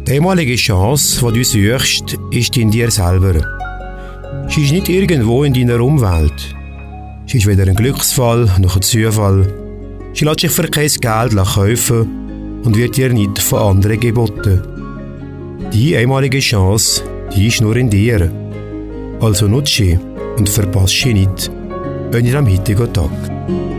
Die einmalige Chance, die du suchst, ist in dir selber. Sie ist nicht irgendwo in deiner Umwelt. Sie ist weder ein Glücksfall noch ein Zufall. Sie lässt sich für kein Geld kaufen und wird dir nicht von anderen geboten. Die einmalige Chance, die ist nur in dir. Also nutze sie und verpasse sie nicht, wenn ihr am heutigen Tag.